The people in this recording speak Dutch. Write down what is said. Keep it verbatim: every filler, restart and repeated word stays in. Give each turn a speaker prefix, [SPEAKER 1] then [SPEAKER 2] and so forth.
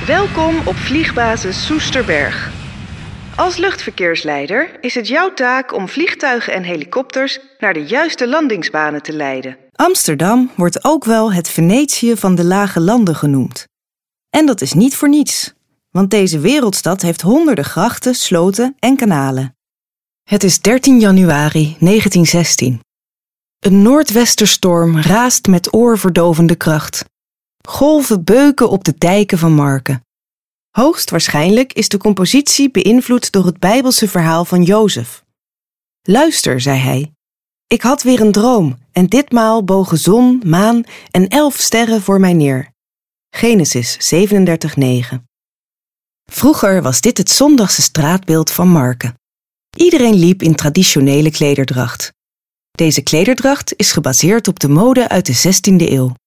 [SPEAKER 1] Welkom op vliegbasis Soesterberg. Als luchtverkeersleider is het jouw taak om vliegtuigen en helikopters naar de juiste landingsbanen te leiden.
[SPEAKER 2] Amsterdam wordt ook wel het Venetië van de lage landen genoemd. En dat is niet voor niets, want deze wereldstad heeft honderden grachten, sloten en kanalen. Het is dertien januari negentien zestien. Een noordwesterstorm raast met oorverdovende kracht. Golven beuken op de dijken van Marken. Hoogstwaarschijnlijk is de compositie beïnvloed door het Bijbelse verhaal van Jozef. Luister, zei hij. Ik had weer een droom en ditmaal bogen zon, maan en elf sterren voor mij neer. Genesis zevenendertig negen. Vroeger was dit het zondagse straatbeeld van Marken. Iedereen liep in traditionele klederdracht. Deze klederdracht is gebaseerd op de mode uit de zestiende eeuw.